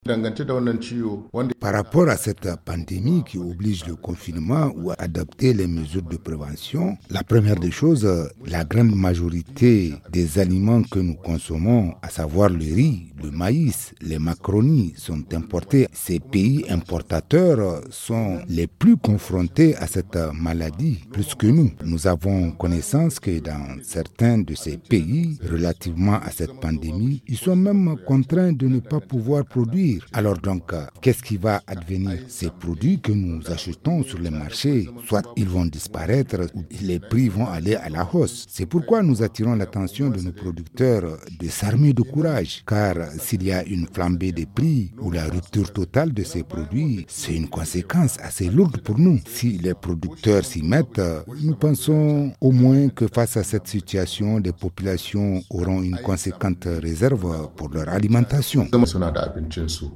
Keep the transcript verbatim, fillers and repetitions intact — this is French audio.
Par rapport à cette pandémie qui oblige le confinement ou à adopter les mesures de prévention, la première des choses, la grande majorité des aliments que nous consommons, à savoir le riz, le maïs, les macaronis, sont importés. Ces pays importateurs sont les plus confrontés à cette maladie, plus que nous. Nous avons connaissance que dans certains de ces pays, relativement à cette pandémie, ils sont même contraints de ne pas pouvoir produire. Alors donc, qu'est-ce qui va advenir? Ces produits que nous achetons sur les marchés, soit ils vont disparaître ou les prix vont aller à la hausse. C'est pourquoi nous attirons l'attention de nos producteurs de s'armer de courage, car s'il y a une flambée des prix ou la rupture totale de ces produits, c'est une conséquence assez lourde pour nous. Si les producteurs s'y mettent, nous pensons au moins que face à cette situation, les populations auront une conséquente réserve pour leur alimentation.